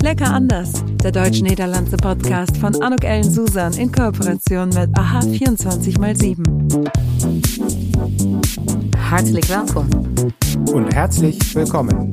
Lecker anders, der deutsch-niederlandse Podcast von Anouk Ellen Susan in Kooperation mit AHA 24x7. Hartelijk welkom. Und herzlich willkommen.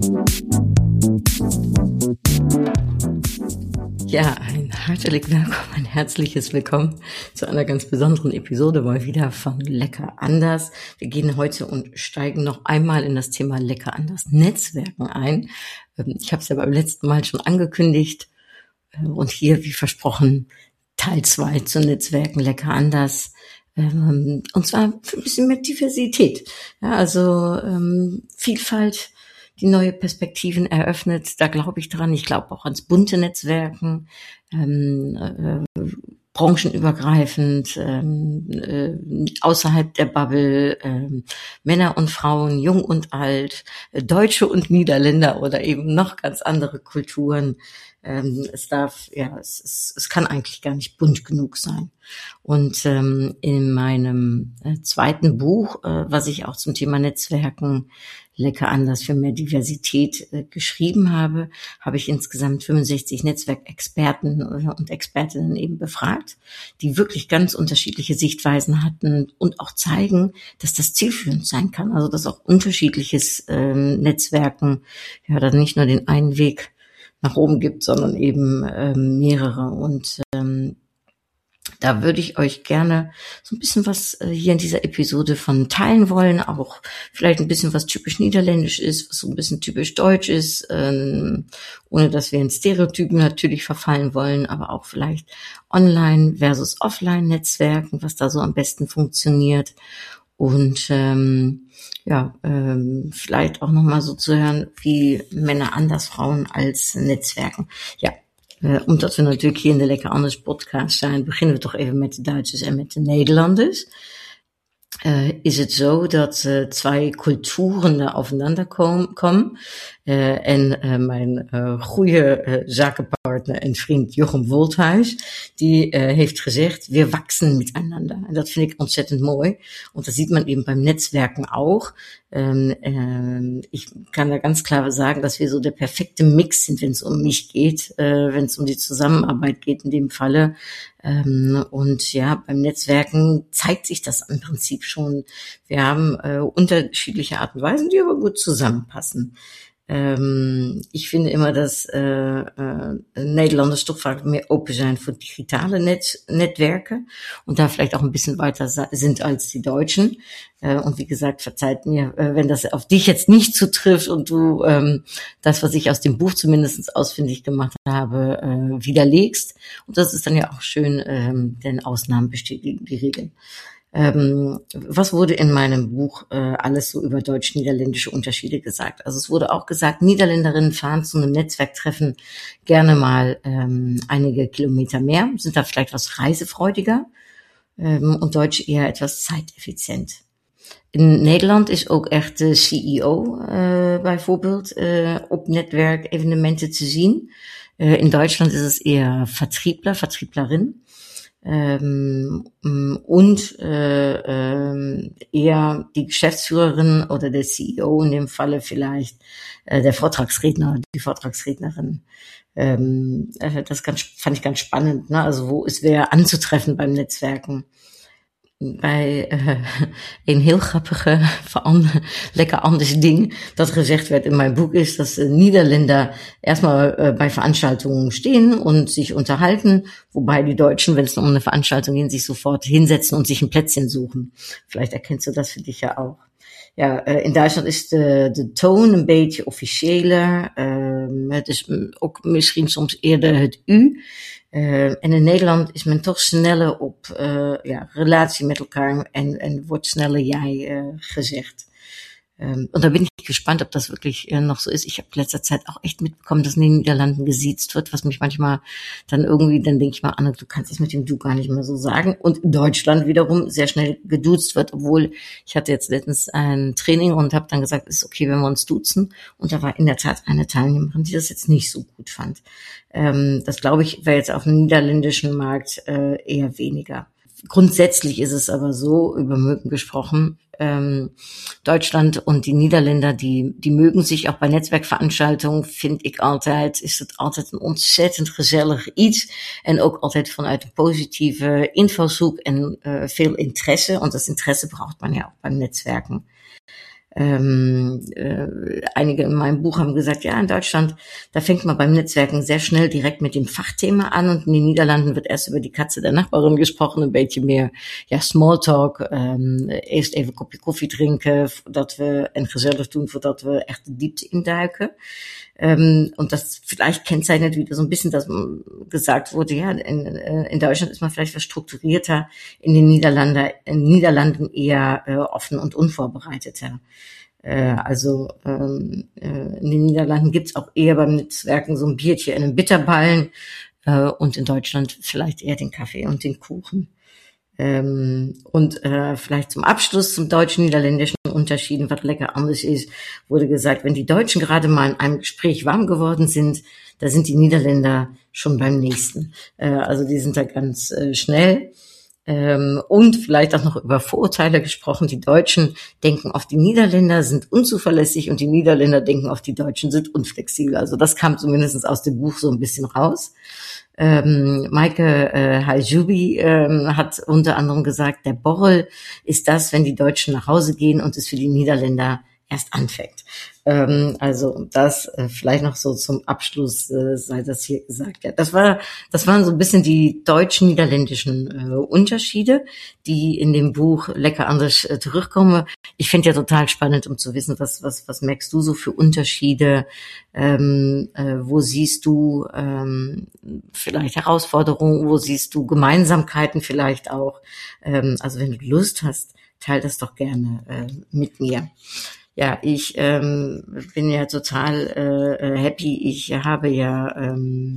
Ja, ein hartelijk welkom, ein herzliches Willkommen zu einer ganz besonderen Episode mal wieder von Lecker anders. Wir gehen heute und steigen noch einmal in das Thema Lecker anders Netzwerken ein. Ich habe es ja beim letzten Mal schon angekündigt und hier, wie versprochen, Teil 2 zu Netzwerken Lecker anders. Und zwar für ein bisschen mehr Diversität. Ja, also Vielfalt, die neue Perspektiven eröffnet. Da glaube ich dran. Ich glaube auch ans bunte Netzwerken, branchenübergreifend, außerhalb der Bubble, Männer und Frauen, jung und alt, Deutsche und Niederländer oder eben noch ganz andere Kulturen. Es kann eigentlich gar nicht bunt genug sein. Und in meinem zweiten Buch, was ich auch zum Thema Netzwerken Lecker anders für mehr Diversität geschrieben habe, habe ich insgesamt 65 Netzwerkexperten und Expertinnen eben befragt, die wirklich ganz unterschiedliche Sichtweisen hatten und auch zeigen, dass das zielführend sein kann. Also dass auch unterschiedliches Netzwerken ja dann nicht nur den einen Weg nach oben gibt, sondern eben mehrere. Und da würde ich euch gerne so ein bisschen was hier in dieser Episode von teilen wollen, auch vielleicht ein bisschen was typisch niederländisch ist, was so ein bisschen typisch deutsch ist, ohne dass wir in Stereotypen natürlich verfallen wollen, aber auch vielleicht Online- versus Offline-Netzwerken, was da so am besten funktioniert. Und vielleicht auch nochmal so zu hören, wie Männer anders, Frauen als Netzwerken. Ja, omdat we natuurlijk hier in de Lekker Anders podcast zijn, beginnen we toch even met de Duitsers en met de Nederlanders. Is het zo dat twee culturen daar aufeinander komen. En mijn goede zakenpartner en vriend Jochem Wolthuis, die heeft gezegd, wir wachsen miteinander. En dat vind ik ontzettend mooi. Und das sieht man eben beim Netzwerken auch. Ich kann da ganz klar sagen, dass wir so der perfekte Mix sind, wenn es um mich geht, wenn es um die Zusammenarbeit geht in dem Falle. Und ja, beim Netzwerken zeigt sich das im Prinzip schon. Wir haben unterschiedliche Art und Weisen, die aber gut zusammenpassen. Ich finde immer, dass Nederlanders toch vaak meer open zijn voor digitale Netzwerke und da vielleicht auch ein bisschen weiter sind als die Deutschen. Und wie gesagt, verzeiht mir, wenn das auf dich jetzt nicht zutrifft und du das, was ich aus dem Buch zumindest ausfindig gemacht habe, widerlegst. Und das ist dann ja auch schön, denn Ausnahmen bestätigen die Regeln. Was wurde in meinem Buch alles so über deutsch-niederländische Unterschiede gesagt? Also es wurde auch gesagt, Niederländerinnen fahren zu einem Netzwerktreffen gerne mal einige Kilometer mehr, sind da vielleicht was reisefreudiger und Deutsche eher etwas zeiteffizient. In Nederland is ook echt de CEO bijvoorbeeld op netwerkevenementen te zien. In Deutschland ist es eher Vertriebler, Vertrieblerin. Und eher die Geschäftsführerin oder der CEO, in dem Falle vielleicht der Vortragsredner, die Vortragsrednerin. Das fand ich ganz spannend, ne? Also wo ist wer anzutreffen beim Netzwerken? Bij een heel grappige, lekker anders ding, dat gezegd werd in mijn boek, ist, dass Niederländer erstmal bei Veranstaltungen stehen und sich unterhalten, wobei die Deutschen, wenn es um eine Veranstaltung geht, sich sofort hinsetzen und sich ein Plätzchen suchen. Vielleicht erkennst du das für dich ja auch. Ja, in Duitsland is de toon een beetje officiëler. Het is ook misschien soms eerder het u. En in Nederland is men toch sneller op relatie met elkaar en wordt sneller jij gezegd. Und da bin ich gespannt, ob das wirklich noch so ist. Ich habe in letzter Zeit auch echt mitbekommen, dass in den Niederlanden gesiezt wird, was mich manchmal dann irgendwie, dann denke ich mal, Anne, du kannst es mit dem Du gar nicht mehr so sagen. Und in Deutschland wiederum sehr schnell geduzt wird, obwohl ich hatte jetzt letztens ein Training und habe dann gesagt, es ist okay, wenn wir uns duzen. Und da war in der Tat eine Teilnehmerin, die das jetzt nicht so gut fand. Das glaube ich, wäre jetzt auf dem niederländischen Markt eher weniger. Grundsätzlich ist es aber so, über Mögen gesprochen, Deutschland und die Niederländer, die mögen zich ook bij Netzwerkveranstaltungen, vind ik altijd, is het altijd een ontzettend gezellig iets. En ook altijd vanuit een positieve invalshoek en veel Interesse. Und das Interesse braucht man ja auch beim Netzwerken. Einige in meinem Buch haben gesagt, ja, in Deutschland, da fängt man beim Netzwerken sehr schnell direkt mit dem Fachthema an und in den Niederlanden wird erst über die Katze der Nachbarin gesprochen, een beetje meer, ja, Smalltalk, eerst even een kopje koffie drinken, voordat we, en gezellig doen, voordat we echt de diepte induiken. Und das vielleicht kennzeichnet wieder so ein bisschen, dass gesagt wurde, ja, in Deutschland ist man vielleicht was strukturierter, in den Niederlanden eher offen und unvorbereiteter. Also in den Niederlanden gibt's auch eher beim Netzwerken so ein Bierchen in einem Bitterballen und in Deutschland vielleicht eher den Kaffee und den Kuchen. Und vielleicht zum Abschluss zum deutsch-niederländischen Unterschieden, was lecker anders ist, wurde gesagt, wenn die Deutschen gerade mal in einem Gespräch warm geworden sind, da sind die Niederländer schon beim nächsten. Also die sind da ganz schnell. Und vielleicht auch noch über Vorurteile gesprochen. Die Deutschen denken auf die Niederländer, sind unzuverlässig und die Niederländer denken auf die Deutschen, sind unflexibel. Also das kam zumindest aus dem Buch so ein bisschen raus. Maike Haljubi hat unter anderem gesagt, der Borrel ist das, wenn die Deutschen nach Hause gehen und es für die Niederländer erst anfängt. Also das vielleicht noch so zum Abschluss sei das hier gesagt. Ja, das waren so ein bisschen die deutsch-niederländischen Unterschiede, die in dem Buch lecker anders zurückkommen. Ich finde ja total spannend, um zu wissen, was merkst du so für Unterschiede? Wo siehst du vielleicht Herausforderungen? Wo siehst du Gemeinsamkeiten vielleicht auch? Also wenn du Lust hast, teil das doch gerne mit mir. Ja, ich bin ja total happy. Ich habe ja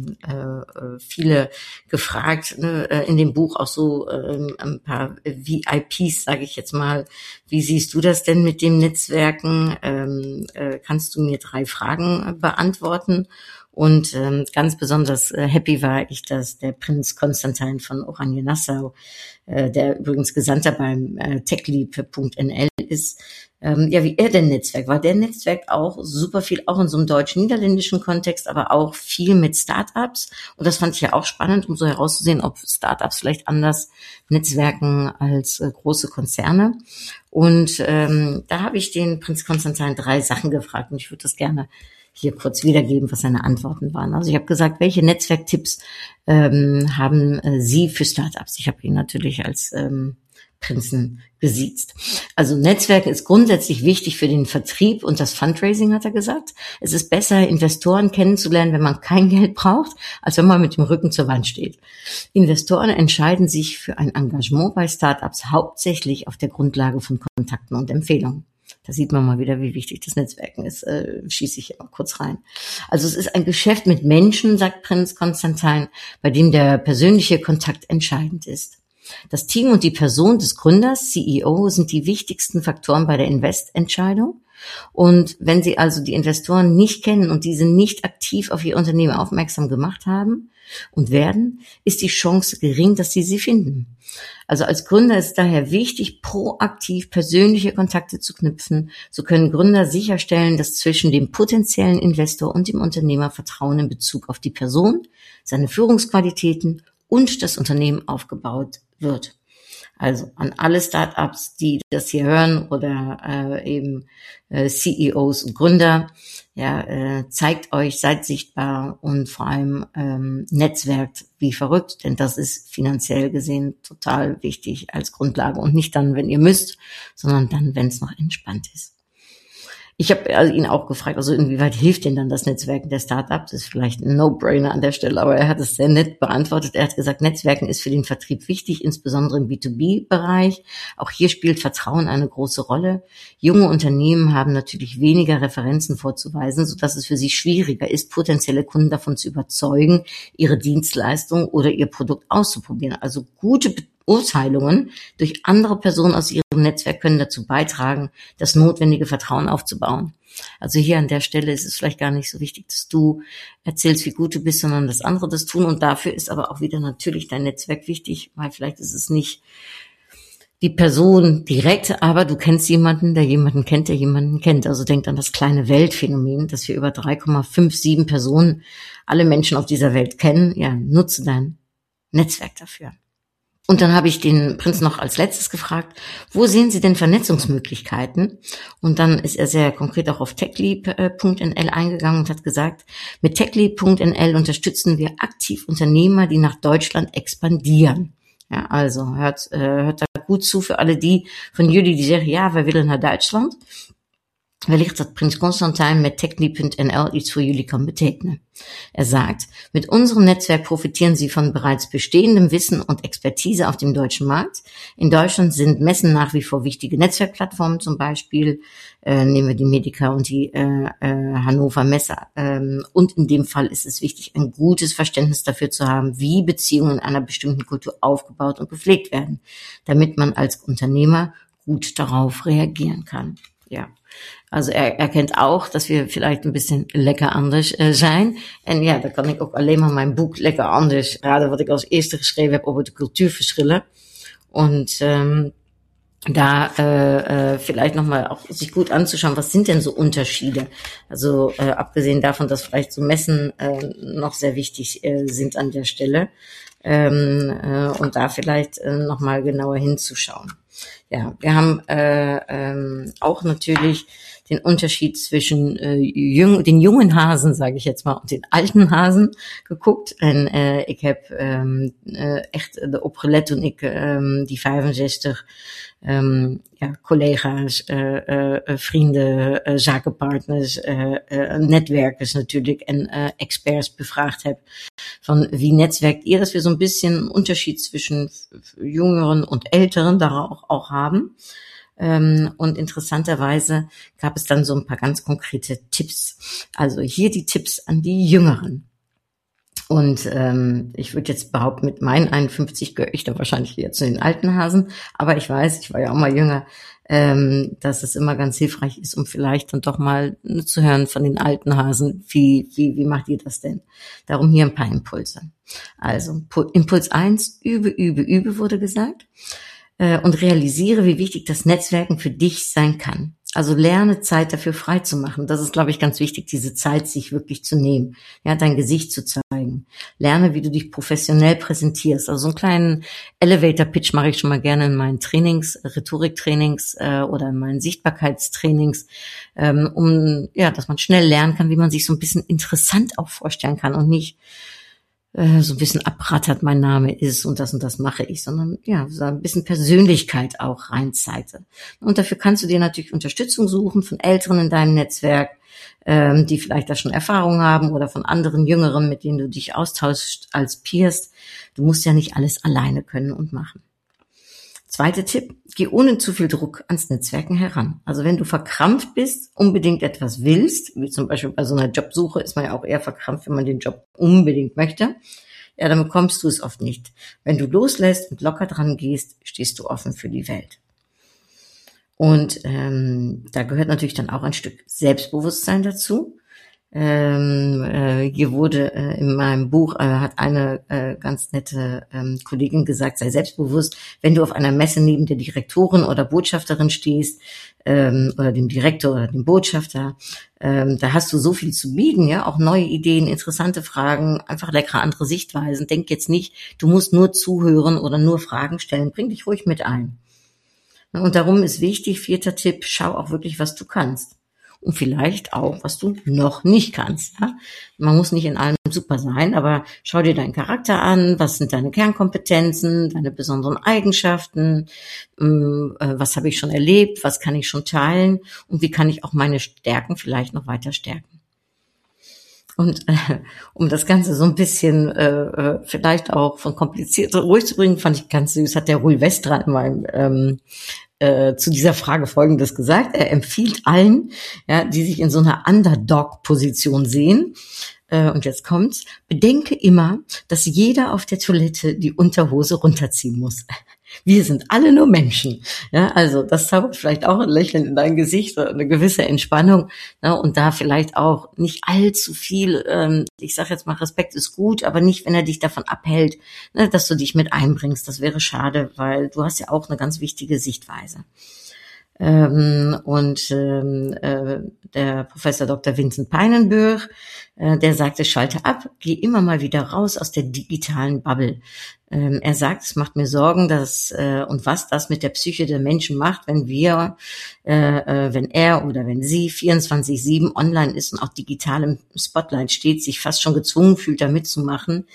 viele gefragt, ne, in dem Buch auch so ein paar VIPs, sage ich jetzt mal. Wie siehst du das denn mit dem Netzwerken? Kannst du mir 3 Fragen beantworten? Und ganz besonders happy war ich, dass der Prinz Konstantin von Oranje-Nassau, der übrigens Gesandter beim techleap.nl ist, ja, wie er denn Netzwerk war. Der Netzwerk auch super viel, auch in so einem deutsch-niederländischen Kontext, aber auch viel mit Startups. Und das fand ich ja auch spannend, um so herauszusehen, ob Startups vielleicht anders netzwerken als große Konzerne. Und da habe ich den Prinz Konstantin 3 Sachen gefragt und ich würde das gerne hier kurz wiedergeben, was seine Antworten waren. Also ich habe gesagt, welche Netzwerktipps haben Sie für Startups? Ich habe ihn natürlich als Prinzen gesiezt. Also Netzwerk ist grundsätzlich wichtig für den Vertrieb und das Fundraising, hat er gesagt. Es ist besser, Investoren kennenzulernen, wenn man kein Geld braucht, als wenn man mit dem Rücken zur Wand steht. Investoren entscheiden sich für ein Engagement bei Startups hauptsächlich auf der Grundlage von Kontakten und Empfehlungen. Da sieht man mal wieder, wie wichtig das Netzwerken ist, schieße ich hier mal kurz rein. Also es ist ein Geschäft mit Menschen, sagt Prinz Konstantin, bei dem der persönliche Kontakt entscheidend ist. Das Team und die Person des Gründers, CEO, sind die wichtigsten Faktoren bei der Investentscheidung. Und wenn Sie also die Investoren nicht kennen und diese nicht aktiv auf Ihr Unternehmen aufmerksam gemacht haben und werden, ist die Chance gering, dass Sie finden. Also als Gründer ist daher wichtig, proaktiv persönliche Kontakte zu knüpfen. So können Gründer sicherstellen, dass zwischen dem potenziellen Investor und dem Unternehmer Vertrauen in Bezug auf die Person, seine Führungsqualitäten und das Unternehmen aufgebaut wird. Also an alle Startups, die das hier hören oder eben CEOs und Gründer, ja, zeigt euch, seid sichtbar und vor allem netzwerkt wie verrückt, denn das ist finanziell gesehen total wichtig als Grundlage und nicht dann, wenn ihr müsst, sondern dann, wenn es noch entspannt ist. Ich habe also ihn auch gefragt, also inwieweit hilft denn dann das Netzwerken der Startups? Das ist vielleicht ein No-Brainer an der Stelle, aber er hat es sehr nett beantwortet. Er hat gesagt, Netzwerken ist für den Vertrieb wichtig, insbesondere im B2B-Bereich. Auch hier spielt Vertrauen eine große Rolle. Junge Unternehmen haben natürlich weniger Referenzen vorzuweisen, sodass es für sie schwieriger ist, potenzielle Kunden davon zu überzeugen, ihre Dienstleistung oder ihr Produkt auszuprobieren. Also gute Beurteilungen durch andere Personen aus ihrem Netzwerk können dazu beitragen, das notwendige Vertrauen aufzubauen. Also hier an der Stelle ist es vielleicht gar nicht so wichtig, dass du erzählst, wie gut du bist, sondern dass andere das tun. Und dafür ist aber auch wieder natürlich dein Netzwerk wichtig, weil vielleicht ist es nicht die Person direkt, aber du kennst jemanden, der jemanden kennt. Also denk an das kleine Weltphänomen, dass wir über 3,57 Personen alle Menschen auf dieser Welt kennen. Ja, nutze dein Netzwerk dafür. Und dann habe ich den Prinz noch als letztes gefragt, wo sehen Sie denn Vernetzungsmöglichkeiten? Und dann ist er sehr konkret auch auf techleap.nl eingegangen und hat gesagt, mit techleap.nl unterstützen wir aktiv Unternehmer, die nach Deutschland expandieren. Ja, also hört da gut zu für alle die van jullie die zeggen, ja, wij willen naar Duitsland. Wellicht dat Prins Constantijn met techleap.nl iets voor jullie kan betekenen. Er sagt, mit unserem Netzwerk profitieren Sie von bereits bestehendem Wissen und Expertise auf dem deutschen Markt. In Deutschland sind Messen nach wie vor wichtige Netzwerkplattformen, zum Beispiel nehmen wir die Medica und die Hannover Messe. Und in dem Fall ist es wichtig, ein gutes Verständnis dafür zu haben, wie Beziehungen in einer bestimmten Kultur aufgebaut und gepflegt werden, damit man als Unternehmer gut darauf reagieren kann. Ja. Also er erkent ook dat we vielleicht een bisschen lekker anders zijn. En ja, dan kan ik ook alleen maar mijn boek Lekker Anders raden, wat ik als eerste geschreven heb over de cultuurverschillen. Und da vielleicht nochmal auch sich gut anzuschauen, was sind denn so Unterschiede? Also abgesehen davon, dass vielleicht so Messen noch sehr wichtig sind an der Stelle. Und da vielleicht nochmal genauer hinzuschauen. Ja, wir haben auch natürlich den Unterschied zwischen den jungen Hasen, sage ich jetzt mal, und den alten Hazen geguckt. En ik heb echt erop gelet toen ik die 65 collega's, vrienden, zakenpartners, netwerkers natuurlijk en experts bevraagd heb van wie netzwerkt ihr, dass wir so ein bisschen einen Unterschied zwischen Jüngeren und Älteren da auch haben. Und interessanterweise gab es dann so ein paar ganz konkrete Tipps. Also hier die Tipps an die Jüngeren. Und ich würde jetzt behaupten, mit meinen 51 gehöre ich dann wahrscheinlich wieder zu den alten Hasen. Aber ich weiß, ich war ja auch mal jünger, dass es immer ganz hilfreich ist, um vielleicht dann doch mal zu hören von den alten Hasen, wie macht ihr das denn? Darum hier ein paar Impulse. Also Impuls 1, übe wurde gesagt. Und realisiere, wie wichtig das Netzwerken für dich sein kann. Also lerne Zeit dafür frei zu machen. Das ist, glaube ich, ganz wichtig, diese Zeit sich wirklich zu nehmen, ja, dein Gesicht zu zeigen. Lerne, wie du dich professionell präsentierst. Also so einen kleinen Elevator-Pitch mache ich schon mal gerne in meinen Trainings, Rhetoriktrainings oder in meinen Sichtbarkeitstrainings, dass man schnell lernen kann, wie man sich so ein bisschen interessant auch vorstellen kann und nicht so ein bisschen abrattert, mein Name ist und das mache ich, sondern ja, so ein bisschen Persönlichkeit auch reinzeige. Und dafür kannst du dir natürlich Unterstützung suchen von Älteren in deinem Netzwerk, die vielleicht da schon Erfahrung haben oder von anderen Jüngeren, mit denen du dich austauschst als Peers. Du musst ja nicht alles alleine können und machen. Zweiter Tipp, geh ohne zu viel Druck ans Netzwerken heran. Also wenn du verkrampft bist, unbedingt etwas willst, wie zum Beispiel bei so einer Jobsuche ist man ja auch eher verkrampft, wenn man den Job unbedingt möchte, ja, dann bekommst du es oft nicht. Wenn du loslässt und locker dran gehst, stehst du offen für die Welt. Und da gehört natürlich dann auch ein Stück Selbstbewusstsein dazu. Hier wurde in meinem Buch, hat eine ganz nette Kollegin gesagt, sei selbstbewusst, wenn du auf einer Messe neben der Direktorin oder Botschafterin stehst, oder dem Direktor oder dem Botschafter, da hast du so viel zu bieten, ja, auch neue Ideen, interessante Fragen, einfach leckere andere Sichtweisen. Denk jetzt nicht, du musst nur zuhören oder nur Fragen stellen, bring dich ruhig mit ein. Und darum ist wichtig, 4. Tipp, schau auch wirklich, was du kannst. Und vielleicht auch, was du noch nicht kannst. Ja? Man muss nicht in allem super sein, aber schau dir deinen Charakter an, was sind deine Kernkompetenzen, deine besonderen Eigenschaften, was habe ich schon erlebt, was kann ich schon teilen und wie kann ich auch meine Stärken vielleicht noch weiter stärken. Und um das Ganze so ein bisschen vielleicht auch von kompliziert ruhig zu bringen, fand ich ganz süß, hat der Rui Westra in meinem zu dieser Frage Folgendes gesagt. Er empfiehlt allen, ja, die sich in so einer Underdog-Position sehen, Und jetzt kommt's, bedenke immer, dass jeder auf der Toilette die Unterhose runterziehen muss. Wir sind alle nur Menschen. Ja, also das zaubert vielleicht auch ein Lächeln in dein Gesicht, eine gewisse Entspannung, ne, und da vielleicht auch nicht allzu viel, ich sage jetzt mal, Respekt ist gut, aber nicht, wenn er dich davon abhält, ne, dass du dich mit einbringst. Das wäre schade, weil du hast ja auch eine ganz wichtige Sichtweise. Der Professor Dr. Vincent Pijnenburg, der sagte, schalte ab, geh immer mal wieder raus aus der digitalen Bubble. Er sagt, es macht mir Sorgen, dass und was das mit der Psyche der Menschen macht, wenn wenn er oder wenn sie 24/7 online ist und auch digital im Spotlight steht, sich fast schon gezwungen fühlt, da mitzumachen.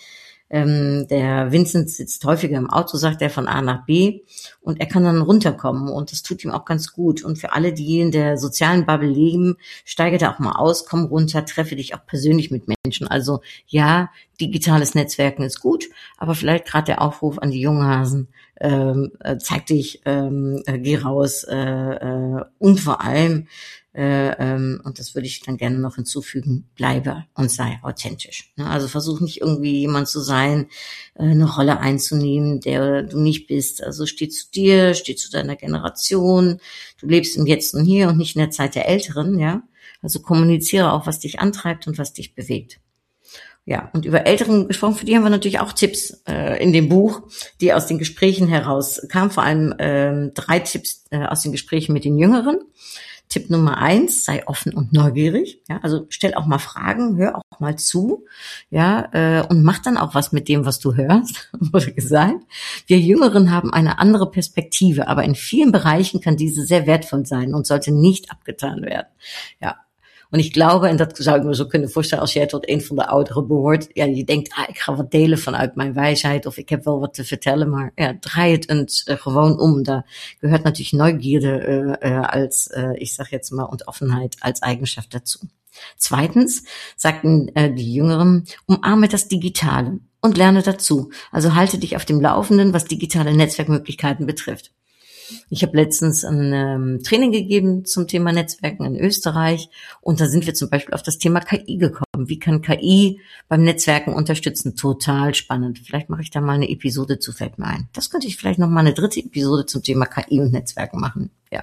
Der Vincent sitzt häufiger im Auto, sagt er, von A nach B, und er kann dann runterkommen und das tut ihm auch ganz gut. Und für alle, die in der sozialen Bubble leben, steige da auch mal aus, komm runter, treffe dich auch persönlich mit Menschen. Also ja, digitales Netzwerken ist gut, aber vielleicht gerade der Aufruf an die jungen Hasen, zeig dich, geh raus und vor allem, und das würde ich dann gerne noch hinzufügen, bleibe und sei authentisch. Also versuch nicht irgendwie jemand zu sein, eine Rolle einzunehmen, der du nicht bist. Also steh zu dir, steh zu deiner Generation, du lebst im Jetzt und Hier und nicht in der Zeit der Älteren, ja. Also kommuniziere auch, was dich antreibt und was dich bewegt. Ja, und über Älteren gesprochen, für die haben wir natürlich auch Tipps in dem Buch, die aus den Gesprächen herauskamen, vor allem 3 Tipps aus den Gesprächen mit den Jüngeren. Tipp Nummer 1, sei offen und neugierig. Ja, also stell auch mal Fragen, hör auch mal zu, ja, und mach dann auch was mit dem, was du hörst, wurde gesagt. Wir Jüngeren haben eine andere Perspektive, aber in vielen Bereichen kann diese sehr wertvoll sein und sollte niet abgetan werden. Ja. En ik glaube, en dat zou ik me zo kunnen voorstellen als jij tot een van de ouderen behoort, ja, je denkt, ik ga wat delen vanuit mijn wijsheid of ik heb wel wat te vertellen, maar ja, draai het eens gewoon om. Da gehört natürlich Neugierde als, ich sag jetzt mal, und Offenheit als Eigenschaft dazu. Zweitens sagten die Jüngeren, umarme das Digitale und lerne dazu. Also halte dich auf dem Laufenden, was digitale Netzwerkmöglichkeiten betrifft. Ich habe letztens ein Training gegeben zum Thema Netzwerken in Österreich und da sind wir zum Beispiel auf das Thema KI gekommen. Wie kann KI beim Netzwerken unterstützen? Total spannend. Vielleicht mache ich da mal eine Episode zu, fällt mir ein. Das könnte ich vielleicht noch mal eine 3. Episode zum Thema KI und Netzwerken machen. Ja,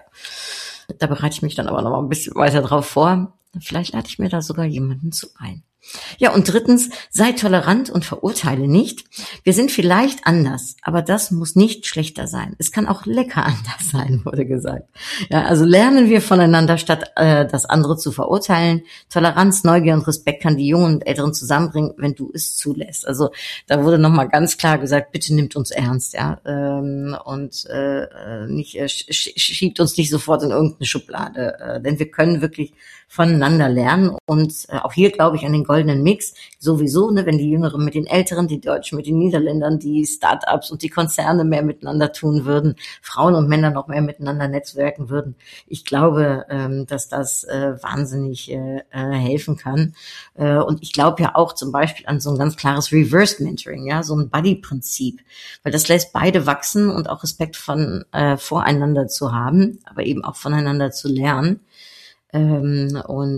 da bereite ich mich dann aber noch mal ein bisschen weiter drauf vor. Vielleicht lade ich mir da sogar jemanden zu ein. Ja, und 3, sei tolerant und verurteile nicht. Wir sind vielleicht anders, aber das muss nicht schlechter sein. Es kann auch lecker anders sein, wurde gesagt. Ja, also lernen wir voneinander, statt das andere zu verurteilen. Toleranz, Neugier und Respekt kann die Jungen und Älteren zusammenbringen, wenn du es zulässt. Also da wurde nochmal ganz klar gesagt, bitte nimmt uns ernst, ja, und nicht schiebt uns nicht sofort in irgendeine Schublade, denn wir können wirklich voneinander lernen und auch hier glaube ich an den goldenen Mix sowieso, ne, wenn die Jüngeren mit den Älteren, die Deutschen mit den Niederländern, die Start-ups und die Konzerne mehr miteinander tun würden, Frauen und Männer noch mehr miteinander netzwerken würden. Ich glaube, dass das wahnsinnig helfen kann und ich glaube ja auch zum Beispiel an so ein ganz klares Reverse-Mentoring, ja, so ein Buddy-Prinzip, weil das lässt beide wachsen und auch Respekt voreinander zu haben, aber eben auch voneinander zu lernen. In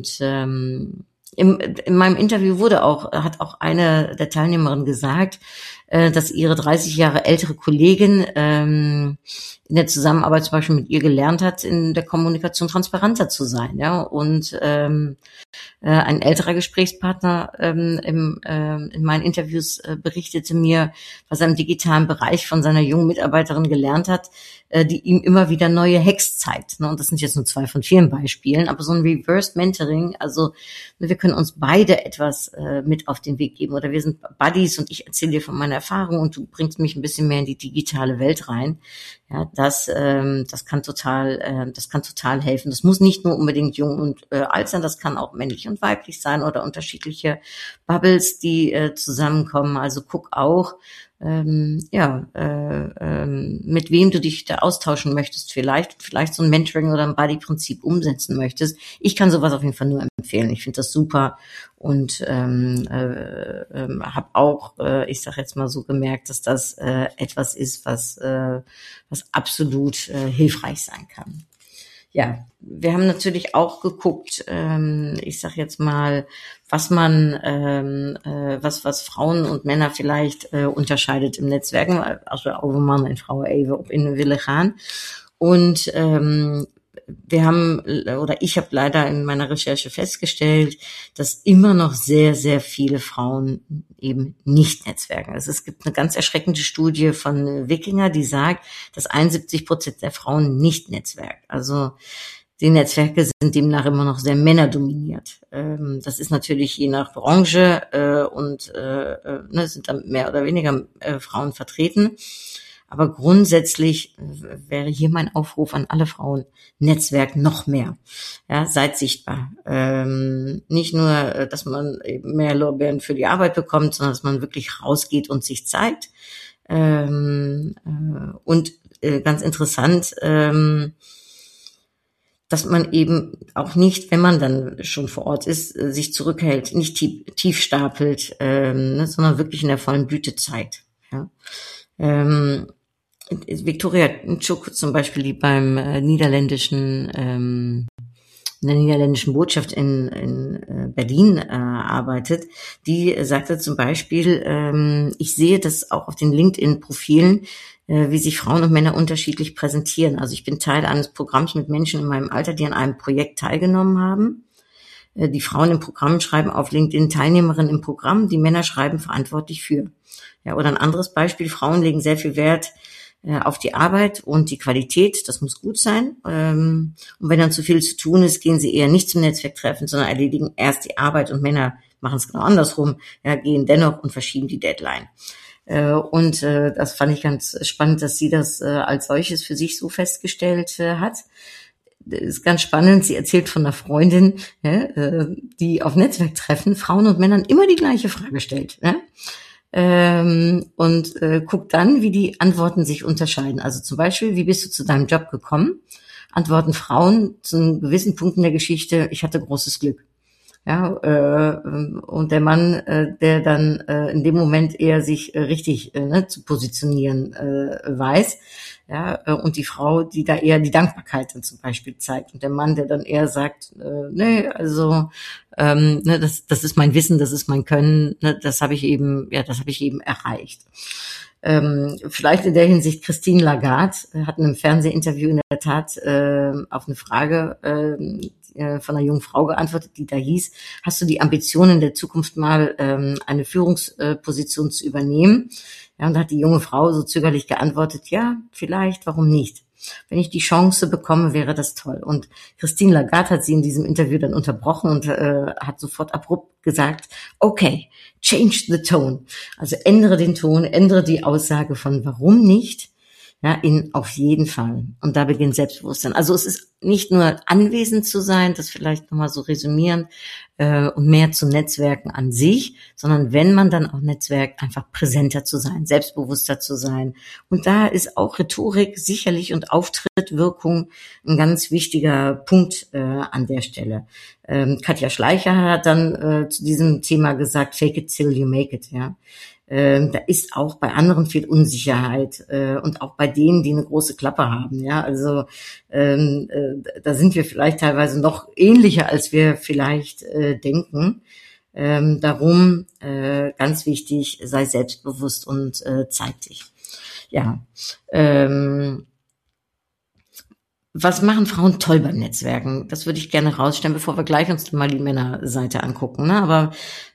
meinem Interview hat auch eine der Teilnehmerinnen gesagt, dass ihre 30 Jahre ältere Kollegin in der Zusammenarbeit zum Beispiel mit ihr gelernt hat, in der Kommunikation transparenter zu sein, ja, und ein älterer Gesprächspartner in meinen Interviews berichtete mir, was er im digitalen Bereich von seiner jungen Mitarbeiterin gelernt hat, die ihm immer wieder neue Hacks zeigt. Ne? Und das sind jetzt nur 2 von vielen Beispielen, aber so ein Reverse Mentoring, also wir können uns beide etwas mit auf den Weg geben oder wir sind Buddies und ich erzähle dir von meiner Erfahrung und du bringst mich ein bisschen mehr in die digitale Welt rein. Ja, das kann total helfen. Das muss nicht nur unbedingt jung und alt sein, das kann auch männlich und weiblich sein oder unterschiedliche Bubbles, die zusammenkommen. Also guck auch, mit wem du dich da austauschen möchtest, vielleicht so ein Mentoring oder ein Buddy-Prinzip umsetzen möchtest. Ich kann sowas auf jeden Fall nur empfehlen. Ich finde das super und habe auch, ich sage jetzt mal so, gemerkt, dass das etwas ist, was absolut hilfreich sein kann. Ja, wir haben natürlich auch geguckt, ich sag jetzt mal, was Frauen und Männer vielleicht unterscheidet im Netzwerken, also over man en vrouwen even op in willen gaan. Und ich habe leider in meiner Recherche festgestellt, dass immer noch sehr, sehr viele Frauen eben nicht netzwerken. Also es gibt eine ganz erschreckende Studie von Wikinger, die sagt, dass 71% der Frauen nicht netzwerken. Also die Netzwerke sind demnach immer noch sehr männerdominiert. Das ist natürlich je nach Branche sind dann mehr oder weniger Frauen vertreten. Aber grundsätzlich wäre hier mein Aufruf an alle Frauen: Netzwerk noch mehr. Ja, seid sichtbar. Nicht nur, dass man eben mehr Lorbeeren für die Arbeit bekommt, sondern dass man wirklich rausgeht und sich zeigt. Ganz interessant, dass man eben auch nicht, wenn man dann schon vor Ort ist, sich zurückhält, nicht tief stapelt, sondern wirklich in der vollen Blüte zeigt. Ja. Victoria Tschuk zum Beispiel, die in der niederländischen Botschaft in Berlin arbeitet, die sagte zum Beispiel, ich sehe das auch auf den LinkedIn-Profilen, wie sich Frauen und Männer unterschiedlich präsentieren. Also ich bin Teil eines Programms mit Menschen in meinem Alter, die an einem Projekt teilgenommen haben. Die Frauen im Programm schreiben auf LinkedIn Teilnehmerin im Programm, die Männer schreiben verantwortlich für. Ja, oder ein anderes Beispiel: Frauen legen sehr viel Wert auf die Arbeit und die Qualität, das muss gut sein. Und wenn dann zu viel zu tun ist, gehen sie eher nicht zum Netzwerktreffen, sondern erledigen erst die Arbeit, und Männer machen es genau andersrum, ja, gehen dennoch und verschieben die Deadline. Das fand ich ganz spannend, dass sie das als solches für sich so festgestellt hat. Das ist ganz spannend. Sie erzählt von einer Freundin, die auf Netzwerktreffen Frauen und Männern immer die gleiche Frage stellt. Guckt dann, wie die Antworten sich unterscheiden. Also zum Beispiel: Wie bist du zu deinem Job gekommen? Antworten Frauen zu einem gewissen Punkt in der Geschichte: Ich hatte großes Glück. Ja, und der Mann, der dann in dem Moment eher sich richtig zu positionieren weiß. Ja, und die Frau, die da eher die Dankbarkeit dann zum Beispiel zeigt. Und der Mann, der dann eher sagt, das ist mein Wissen, das ist mein Können, das habe ich eben erreicht. Vielleicht in der Hinsicht: Christine Lagarde hat in einem Fernsehinterview in der Tat auf eine Frage von einer jungen Frau geantwortet, die da hieß: Hast du die Ambition, in der Zukunft mal eine Führungsposition zu übernehmen? Ja, und da hat die junge Frau so zögerlich geantwortet: Ja, vielleicht, warum nicht? Wenn ich die Chance bekomme, wäre das toll. Und Christine Lagarde hat sie in diesem Interview dann unterbrochen und hat sofort abrupt gesagt: Okay, change the tone. Also ändere den Ton, ändere die Aussage von warum nicht, ja, in auf jeden Fall. Und da beginnt Selbstbewusstsein. Also es ist nicht nur anwesend zu sein, das vielleicht nochmal so resümieren, und mehr zu Netzwerken an sich, sondern wenn man dann auch netzwerkt, einfach präsenter zu sein, selbstbewusster zu sein. Und da ist auch Rhetorik sicherlich und Auftrittwirkung ein ganz wichtiger Punkt an der Stelle. Katja Schleicher hat dann zu diesem Thema gesagt: Fake it till you make it, ja. Da ist auch bei anderen viel Unsicherheit und auch bei denen, die eine große Klappe haben. Ja, also da sind wir vielleicht teilweise noch ähnlicher, als wir vielleicht denken. Darum ganz wichtig: Sei selbstbewusst und zeig dich. Ja. Was machen Frauen toll beim Netzwerken? Das würde ich gerne rausstellen, bevor wir gleich uns mal die Männerseite angucken. Ne? Aber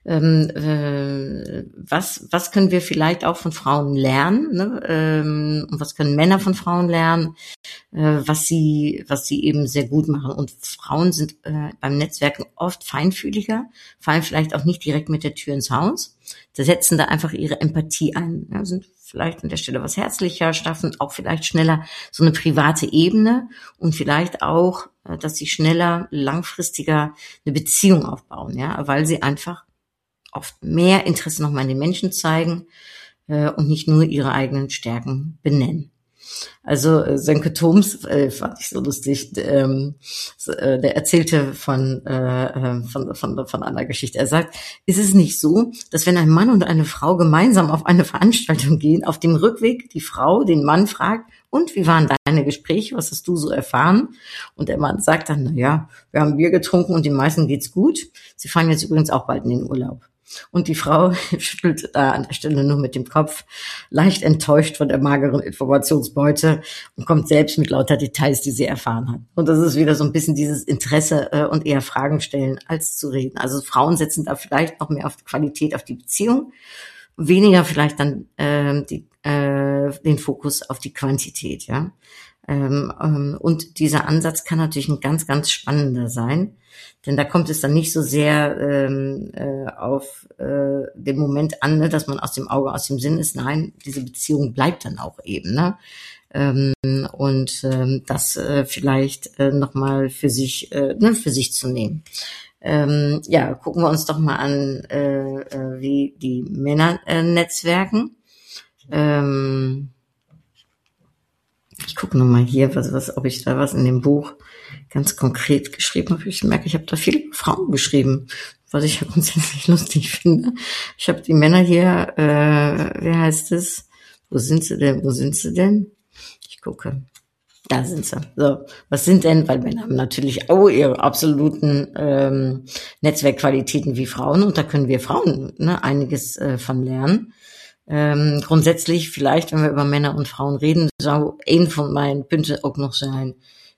was können wir vielleicht auch von Frauen lernen? Ne? Und was können Männer von Frauen lernen? Was sie eben sehr gut machen. Und Frauen sind beim Netzwerken oft feinfühliger, fallen vielleicht auch nicht direkt mit der Tür ins Haus. Sie setzen da einfach ihre Empathie ein. Ja, sind vielleicht an der Stelle was herzlicher, schaffen auch vielleicht schneller so eine private Ebene und vielleicht auch, dass sie schneller, langfristiger eine Beziehung aufbauen, ja, weil sie einfach oft mehr Interesse nochmal an den Menschen zeigen und nicht nur ihre eigenen Stärken benennen. Also Sönke Thoms, fand ich so lustig, der erzählte von einer Geschichte. Er sagt, ist es nicht so, dass wenn ein Mann und eine Frau gemeinsam auf eine Veranstaltung gehen, auf dem Rückweg die Frau den Mann fragt, und wie waren deine Gespräche, was hast du so erfahren? Und der Mann sagt dann, na ja, wir haben Bier getrunken und den meisten geht's gut. Sie fahren jetzt übrigens auch bald in den Urlaub. Und die Frau schüttelt da an der Stelle nur mit dem Kopf, leicht enttäuscht von der mageren Informationsbeute und kommt selbst mit lauter Details, die sie erfahren hat. Und das ist wieder so ein bisschen dieses Interesse und eher Fragen stellen, als zu reden. Also Frauen setzen da vielleicht noch mehr auf die Qualität, auf die Beziehung, weniger vielleicht dann den Fokus auf die Quantität, ja. Und dieser Ansatz kann natürlich ein ganz, ganz spannender sein, denn da kommt es dann nicht so sehr auf den Moment an, ne, dass man aus dem Auge, aus dem Sinn ist. Nein, diese Beziehung bleibt dann auch eben, ne? Das vielleicht nochmal für sich zu nehmen. Gucken wir uns doch mal an, wie die Männer netzwerken. Ich gucke nochmal hier, ob ich da was in dem Buch ganz konkret geschrieben habe. Ich merke, ich habe da viele Frauen geschrieben, was ich ja grundsätzlich lustig finde. Ich habe die Männer hier, wie heißt es? Wo sind sie denn? Ich gucke. Da sind sie. So, was sind denn, weil Männer haben natürlich auch ihre absoluten Netzwerkqualitäten wie Frauen, und da können wir Frauen einiges von lernen. Grundsätzlich vielleicht, wenn wir über Männer und Frauen reden, zou een van mijn punten ook nog zijn,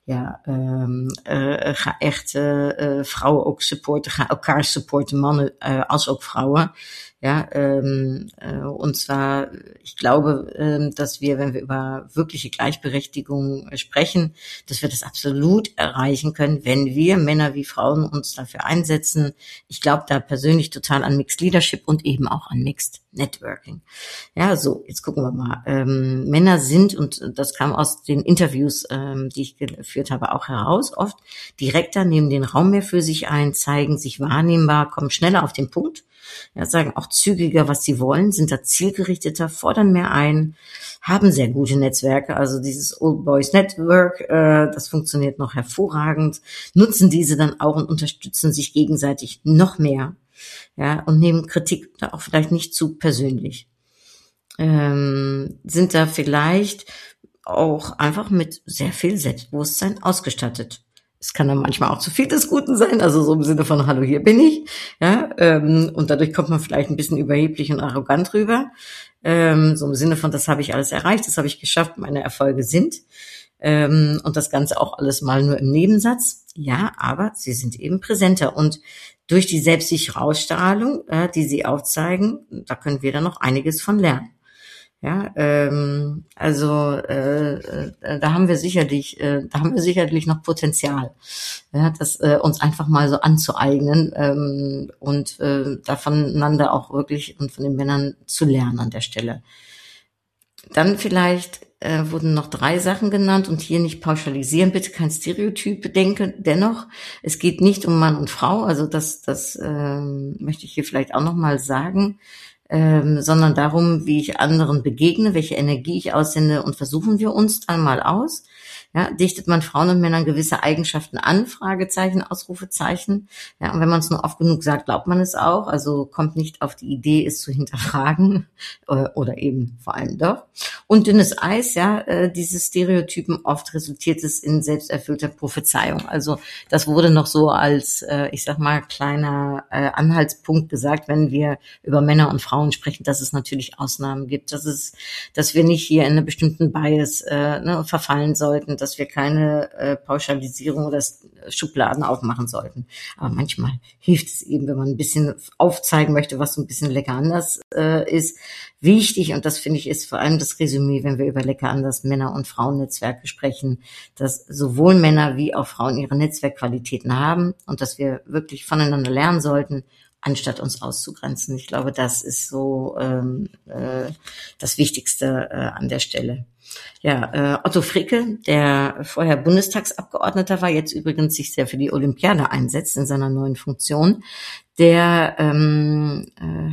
ga echt vrouwen ook supporten, ga elkaar supporten, mannen als ook vrouwen. Ja, und zwar, ich glaube, dass wir, wenn wir über wirkliche Gleichberechtigung sprechen, dass wir das absolut erreichen können, wenn wir, Männer wie Frauen, uns dafür einsetzen. Ich glaube da persönlich total an Mixed Leadership und eben auch an Mixed Networking. Ja, so, jetzt gucken wir mal. Männer sind, und das kam aus den Interviews, die ich geführt habe, auch heraus, oft direkter, nehmen den Raum mehr für sich ein, zeigen sich wahrnehmbar, kommen schneller auf den Punkt. Ja, sagen auch zügiger, was sie wollen, sind da zielgerichteter, fordern mehr ein, haben sehr gute Netzwerke, also dieses Old Boys Network, das funktioniert noch hervorragend, nutzen diese dann auch und unterstützen sich gegenseitig noch mehr, ja, und nehmen Kritik da auch vielleicht nicht zu persönlich, sind da vielleicht auch einfach mit sehr viel Selbstbewusstsein ausgestattet. Es kann dann manchmal auch zu viel des Guten sein, also so im Sinne von, hallo, hier bin ich, ja, und dadurch kommt man vielleicht ein bisschen überheblich und arrogant rüber, so im Sinne von, das habe ich alles erreicht, das habe ich geschafft, meine Erfolge sind, und das Ganze auch alles mal nur im Nebensatz, ja, aber sie sind eben präsenter, und durch die selbstsichere Ausstrahlung, die sie aufzeigen, da können wir dann noch einiges von lernen. Ja, da haben wir sicherlich noch Potenzial, ja, das uns einfach mal so anzueignen, und da voneinander auch wirklich und von den Männern zu lernen an der Stelle. Dann vielleicht wurden noch 3 Sachen genannt, und hier nicht pauschalisieren, bitte kein Stereotyp bedenken. Dennoch, es geht nicht um Mann und Frau, also das möchte ich hier vielleicht auch noch mal sagen. Sondern darum, wie ich anderen begegne, welche Energie ich aussende, und versuchen wir uns dann mal aus. Ja, dichtet man Frauen und Männern gewisse Eigenschaften an, Fragezeichen, Ausrufezeichen. Ja, und wenn man es nur oft genug sagt, glaubt man es auch. Also kommt nicht auf die Idee, es zu hinterfragen, oder eben vor allem doch. Und dünnes Eis, ja, diese Stereotypen, oft resultiert es in selbsterfüllter Prophezeiung. Also das wurde noch so als, ich sag mal, kleiner Anhaltspunkt gesagt, wenn wir über Männer und Frauen sprechen, dass es natürlich Ausnahmen gibt, dass wir nicht hier in einen bestimmten Bias verfallen sollten, dass wir keine Pauschalisierung oder Schubladen aufmachen sollten. Aber manchmal hilft es eben, wenn man ein bisschen aufzeigen möchte, was so ein bisschen lecker anders ist. Wichtig, und das finde ich ist vor allem das Resümee, wenn wir über lecker anders Männer- und Frauennetzwerke sprechen, dass sowohl Männer wie auch Frauen ihre Netzwerkqualitäten haben und dass wir wirklich voneinander lernen sollten, anstatt uns auszugrenzen. Ich glaube, das ist so das Wichtigste an der Stelle. Ja, Otto Fricke, der vorher Bundestagsabgeordneter war, jetzt übrigens sich sehr für die Olympiade einsetzt in seiner neuen Funktion, der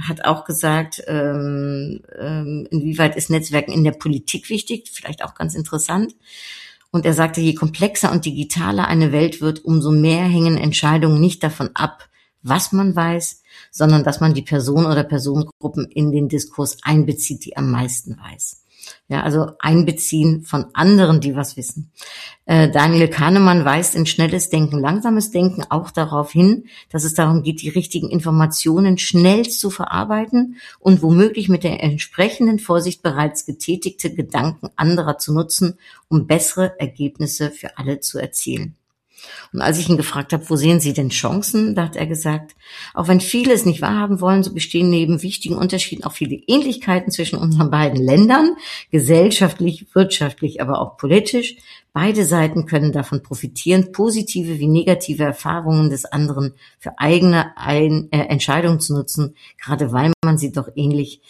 hat auch gesagt, inwieweit ist Netzwerken in der Politik wichtig, vielleicht auch ganz interessant. Und er sagte, je komplexer und digitaler eine Welt wird, umso mehr hängen Entscheidungen nicht davon ab, was man weiß, sondern dass man die Person oder Personengruppen in den Diskurs einbezieht, die am meisten weiß. Ja, also Einbeziehen von anderen, die was wissen. Daniel Kahnemann weist in schnelles Denken, langsames Denken auch darauf hin, dass es darum geht, die richtigen Informationen schnell zu verarbeiten und womöglich mit der entsprechenden Vorsicht bereits getätigte Gedanken anderer zu nutzen, um bessere Ergebnisse für alle zu erzielen. Und als ich ihn gefragt habe, wo sehen Sie denn Chancen, da hat er gesagt, auch wenn viele es nicht wahrhaben wollen, so bestehen neben wichtigen Unterschieden auch viele Ähnlichkeiten zwischen unseren beiden Ländern, gesellschaftlich, wirtschaftlich, aber auch politisch. Beide Seiten können davon profitieren, positive wie negative Erfahrungen des anderen für eigene Entscheidungen zu nutzen, gerade weil man sie doch ähnlicher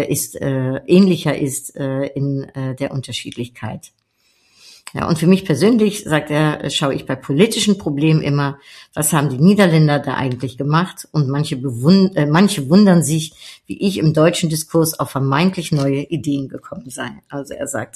ist in der Unterschiedlichkeit. Ja, und für mich persönlich, sagt er, schaue ich bei politischen Problemen immer, was haben die Niederländer da eigentlich gemacht? Und manche wundern sich, wie ich im deutschen Diskurs auf vermeintlich neue Ideen gekommen sei. Also er sagt,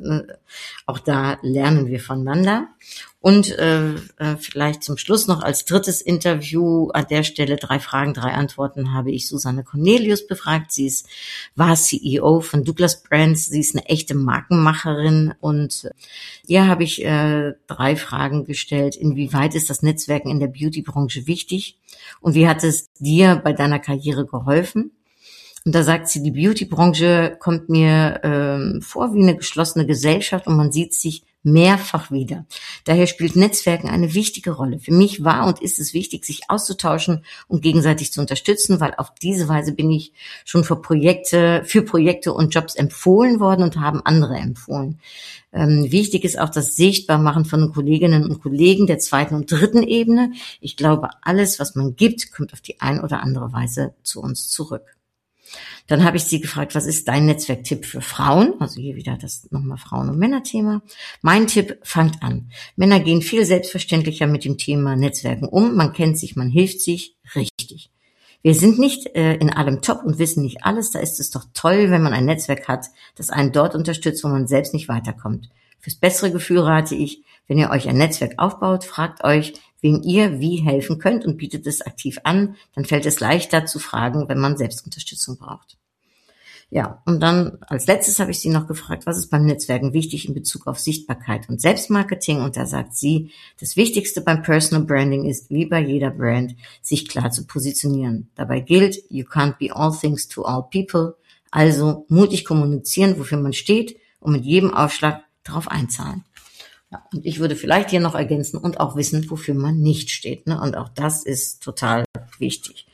auch da lernen wir voneinander. Und vielleicht zum Schluss noch als drittes Interview an der Stelle 3 Fragen, 3 Antworten habe ich Susanne Cornelius befragt. Sie war CEO von Douglas Brands. Sie ist eine echte Markenmacherin und ihr habe ich 3 Fragen gestellt. Inwieweit ist das Netzwerken in der Beauty-Branche wichtig? Und wie hat es dir bei deiner Karriere geholfen? Und da sagt sie, die Beauty-Branche kommt mir vor wie eine geschlossene Gesellschaft und man sieht sich mehrfach wieder. Daher spielt Netzwerken eine wichtige Rolle. Für mich war und ist es wichtig, sich auszutauschen und gegenseitig zu unterstützen, weil auf diese Weise bin ich schon für Projekte und Jobs empfohlen worden und haben andere empfohlen. Wichtig ist auch das Sichtbarmachen von den Kolleginnen und Kollegen der 2. und 3. Ebene. Ich glaube, alles, was man gibt, kommt auf die eine oder andere Weise zu uns zurück. Dann habe ich sie gefragt, was ist dein Netzwerktipp für Frauen? Also hier wieder das nochmal Frauen- und Männerthema. Mein Tipp, fangt an. Männer gehen viel selbstverständlicher mit dem Thema Netzwerken um. Man kennt sich, man hilft sich. Richtig. Wir sind nicht in allem top und wissen nicht alles. Da ist es doch toll, wenn man ein Netzwerk hat, das einen dort unterstützt, wo man selbst nicht weiterkommt. Fürs bessere Gefühl rate ich, wenn ihr euch ein Netzwerk aufbaut, fragt euch, wem ihr wie helfen könnt und bietet es aktiv an. Dann fällt es leichter zu fragen, wenn man selbst Unterstützung braucht. Ja, und dann als letztes habe ich sie noch gefragt, was ist beim Netzwerken wichtig in Bezug auf Sichtbarkeit und Selbstmarketing? Und da sagt sie, das Wichtigste beim Personal Branding ist, wie bei jeder Brand, sich klar zu positionieren. Dabei gilt, you can't be all things to all people. Also mutig kommunizieren, wofür man steht und mit jedem Aufschlag darauf einzahlen. Ja, und ich würde vielleicht hier noch ergänzen und auch wissen, wofür man nicht steht. Ne? Und auch das ist total wichtig.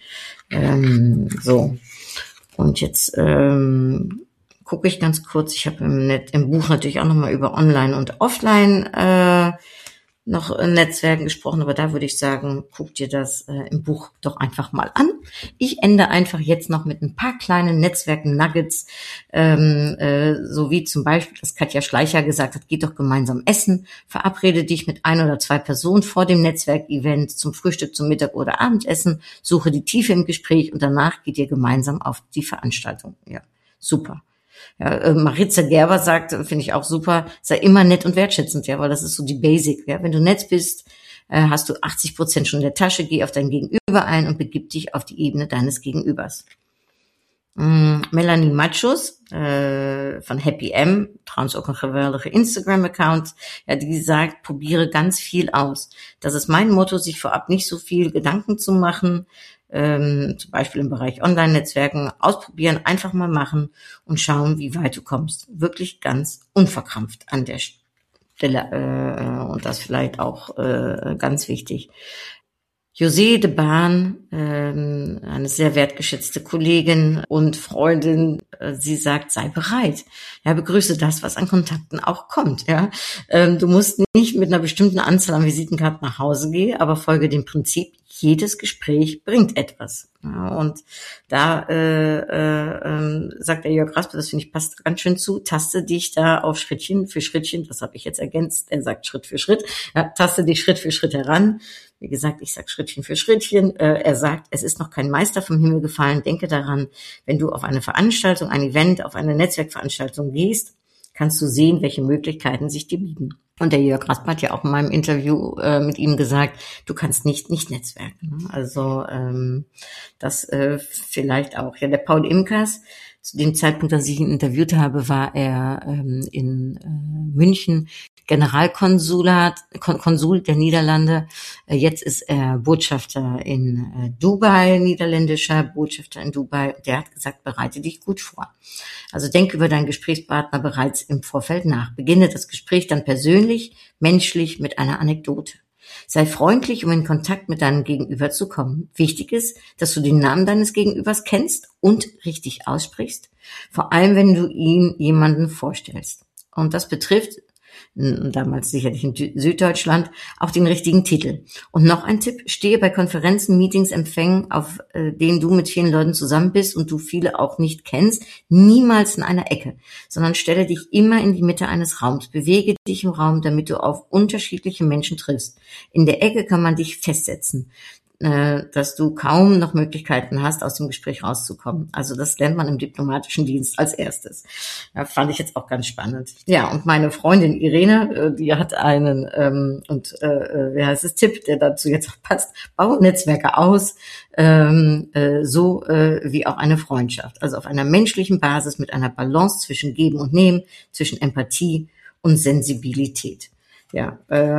So. Und jetzt gucke ich ganz kurz, ich habe im Buch natürlich auch nochmal über Online und Offline noch Netzwerken gesprochen, aber da würde ich sagen, guck dir das im Buch doch einfach mal an. Ich ende einfach jetzt noch mit ein paar kleinen Netzwerken-Nuggets, so wie zum Beispiel, dass Katja Schleicher gesagt hat, geht doch gemeinsam essen, verabrede dich mit 1 oder 2 Personen vor dem Netzwerkevent zum Frühstück, zum Mittag oder Abendessen, suche die Tiefe im Gespräch und danach geht ihr gemeinsam auf die Veranstaltung. Ja, super. Ja, Maritza Gerber sagt, finde ich auch super, sei immer nett und wertschätzend, ja, weil das ist so die Basic. Ja, wenn du nett bist, hast du 80% schon in der Tasche, geh auf dein Gegenüber ein und begib dich auf die Ebene deines Gegenübers. Melanie Machos von Happy M, trouwens ook een geweldige Instagram-Account, ja, die sagt, probiere ganz viel aus. Das ist mein Motto, sich vorab nicht so viel Gedanken zu machen, zum Beispiel im Bereich Online-Netzwerken, ausprobieren, einfach mal machen und schauen, wie weit du kommst. Wirklich ganz unverkrampft an der Stelle und das vielleicht auch ganz wichtig. José de Baan, eine sehr wertgeschätzte Kollegin und Freundin, sie sagt, sei bereit. Ja, begrüße das, was an Kontakten auch kommt. Ja, du musst nicht mit einer bestimmten Anzahl an Visitenkarten nach Hause gehen, aber folge dem Prinzip, jedes Gespräch bringt etwas. Ja, und da sagt der Jörg Raspe, das finde ich passt ganz schön zu, taste dich da auf Schrittchen für Schrittchen, das habe ich jetzt ergänzt, er sagt Schritt für Schritt, ja, taste dich Schritt für Schritt heran. Wie gesagt, ich sage Schrittchen für Schrittchen. Er sagt, es ist noch kein Meister vom Himmel gefallen. Denke daran, wenn du auf eine Veranstaltung, ein Event, auf eine Netzwerkveranstaltung gehst, kannst du sehen, welche Möglichkeiten sich dir bieten. Und der Jörg Raspe hat ja auch in meinem Interview mit ihm gesagt, du kannst nicht netzwerken. Also das vielleicht auch. Ja, der Paul Imkers, zu dem Zeitpunkt, dass ich ihn interviewt habe, war er in München Konsul der Niederlande. Jetzt ist er Botschafter in Dubai, niederländischer Botschafter in Dubai. Der hat gesagt, bereite dich gut vor. Also denk über deinen Gesprächspartner bereits im Vorfeld nach. Beginne das Gespräch dann persönlich, menschlich mit einer Anekdote. Sei freundlich, um in Kontakt mit deinem Gegenüber zu kommen. Wichtig ist, dass du den Namen deines Gegenübers kennst und richtig aussprichst. Vor allem, wenn du ihm jemanden vorstellst. Und das betrifft damals sicherlich in Süddeutschland, auch den richtigen Titel. Und noch ein Tipp, stehe bei Konferenzen, Meetings, Empfängen, auf denen du mit vielen Leuten zusammen bist und du viele auch nicht kennst, niemals in einer Ecke, sondern stelle dich immer in die Mitte eines Raums. Bewege dich im Raum, damit du auf unterschiedliche Menschen triffst. In der Ecke kann man dich festsetzen, dass du kaum noch Möglichkeiten hast, aus dem Gespräch rauszukommen. Also das lernt man im diplomatischen Dienst als erstes. Ja, fand ich jetzt auch ganz spannend. Ja, und meine Freundin Irene, die hat einen Tipp, der dazu jetzt auch passt: Baue Netzwerke aus, so wie auch eine Freundschaft. Also auf einer menschlichen Basis mit einer Balance zwischen Geben und Nehmen, zwischen Empathie und Sensibilität. Ja,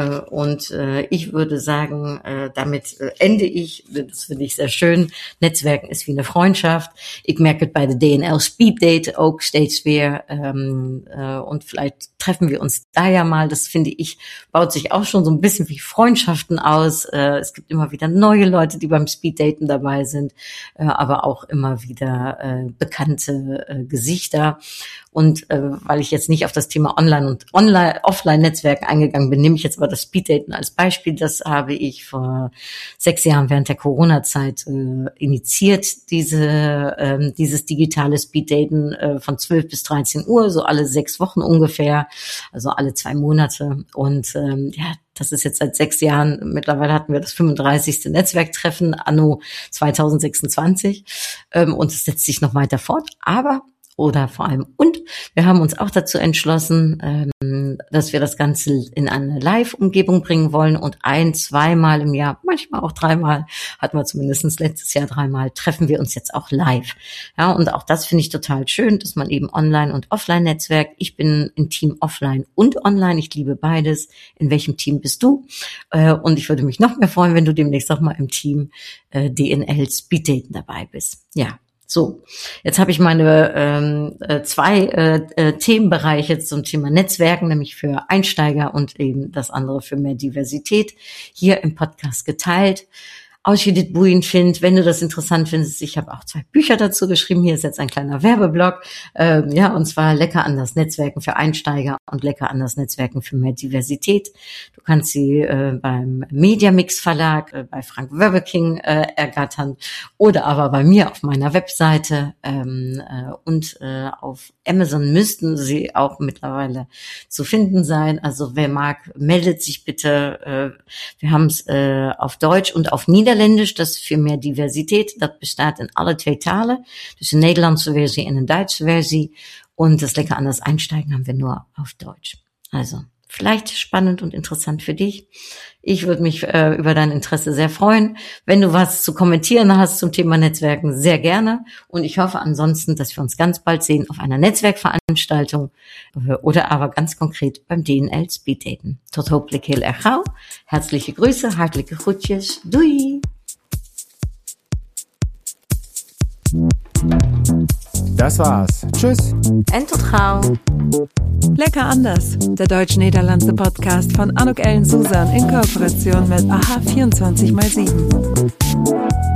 ich würde sagen, damit ende ich. Das finde ich sehr schön. Netzwerken ist wie eine Freundschaft. Ik merk het bij de DNL Speed Date ook steeds weer. Und vielleicht treffen wir uns da ja mal. Das finde ich, baut sich auch schon so ein bisschen wie Freundschaften aus. Es gibt immer wieder neue Leute, die beim Speed Daten dabei sind, aber auch immer wieder bekannte Gesichter. Und weil ich jetzt nicht auf das Thema Online- und Offline-Netzwerken eingegangen bin, nehme ich jetzt aber das Speeddaten als Beispiel. Das habe ich vor 6 Jahren während der Corona-Zeit initiiert, dieses digitale Speeddaten von 12 bis 13 Uhr, so alle 6 Wochen ungefähr, also alle 2 Monate. Und das ist jetzt seit 6 Jahren. Mittlerweile hatten wir das 35. Netzwerktreffen anno 2026 und es setzt sich noch weiter fort. Wir haben uns auch dazu entschlossen, dass wir das Ganze in eine Live-Umgebung bringen wollen und 1-2 Mal im Jahr, manchmal auch 3 Mal, hatten wir zumindest letztes Jahr 3 Mal, treffen wir uns jetzt auch live. Ja, und auch das finde ich total schön, dass man eben Online- und Offline-Netzwerk. Ich bin im Team Offline und Online. Ich liebe beides. In welchem Team bist du? Und ich würde mich noch mehr freuen, wenn du demnächst auch mal im Team DNL Speeddaten dabei bist. Ja. So, jetzt habe ich meine 2 Themenbereiche zum Thema Netzwerken, nämlich für Einsteiger und eben das andere für mehr Diversität, hier im Podcast geteilt. Als je dit boeiend vindt, wenn du das interessant findest, ich habe auch 2 Bücher dazu geschrieben. Hier ist jetzt ein kleiner Werbeblock, und zwar Lecker anders Netzwerken für Einsteiger und Lecker anders Netzwerken für mehr Diversität. Du kannst sie beim Mediamix Verlag, bei Frank Wöbbeking ergattern oder aber bei mir auf meiner Webseite und auf Amazon müssten sie auch mittlerweile zu finden sein. Also wer mag, meldet sich bitte. Wir haben es auf Deutsch und auf Niederländisch, dat is voor meer diversiteit. Dat bestaat in alle 2 talen. Dus een Nederlandse versie en een Duitse versie. Und das Lecker anders einsteigen haben wir nur auf Deutsch. Also vielleicht spannend und interessant für dich. Ich würde mich über dein Interesse sehr freuen. Wenn du was zu kommentieren hast zum Thema Netzwerken, sehr gerne. Und ich hoffe ansonsten, dass wir uns ganz bald sehen auf einer Netzwerkveranstaltung oder aber ganz konkret beim DNL Speeddaten. Tot hopelijk heel erg gauw. Herzliche Grüße, hartelijke groetjes. Doei! Das war's. Tschüss. En tot gauw. Lecker anders, der deutsch-niederlandse Podcast von Anouk Ellen Susan in Kooperation mit AHA 24x7.